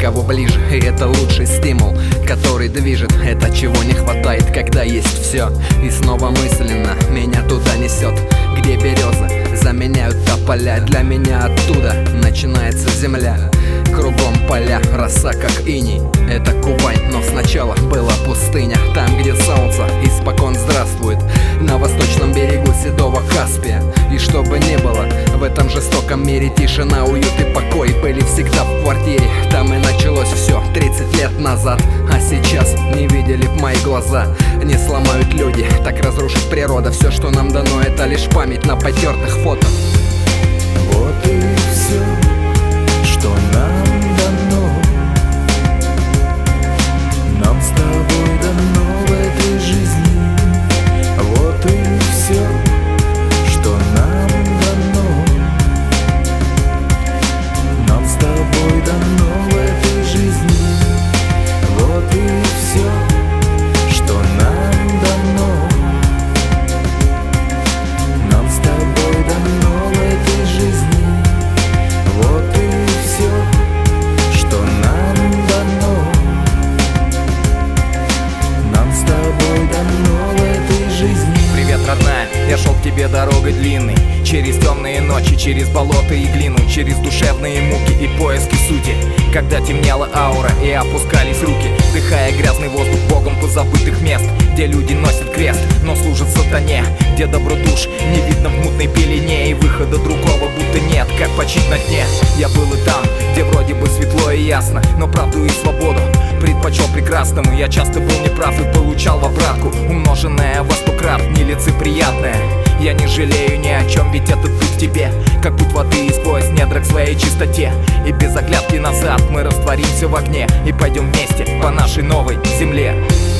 кого ближе, и это лучший стимул, который движет. Это чего не хватает, когда есть все. И снова мысленно меня туда несет, где березы заменяют тополя. Для меня оттуда начинается земля. Кругом поля, роса как иней. Это Кубань, но сначала была пустыня. Там, где солнце испокон здравствует, на восточном берегу седого Каспия. И что бы ни было в этом жестоком мире, тишина, уют и покой были всегда в квартире. Там и началось все 30 лет назад. А сейчас не видели б мои глаза. Не сломают люди, так разрушит природа. Все, что нам дано, это лишь память на потертых фото. Вот и все, что нам дано. Нам с тобой дано в этой жизни. Вот и все, что нам дано. Нам с тобой дано в этой жизни. Вот и все, что нам дано. Нам с тобой дано в этой жизни. Вот и все, что нам дано. Нам с тобой дано в этой жизни. Привет, родная, я шел к тебе дорогой длинной, через темные ночи, через болото и глину, через душевные муки и поиски сути. Когда темнела аура и опускались руки, вдыхая грязный воздух богом позабытых мест, где люди носят крест, но служат сатане, где добродуш не видно в мутной пелене, и выхода другого будто нет, как почить на дне. Я был и там, где вроде бы светло и ясно, но правду и свободу предпочел прекрасному. Я часто был неправ и получал в обратку умноженное во 100 крат нелицеприятное. Я не жалею ни о чем, ведь этот путь в тебе, как путь воды сквозь недра к своей чистоте. И без оглядки назад мы растворимся в огне и пойдем вместе по нашей новой земле.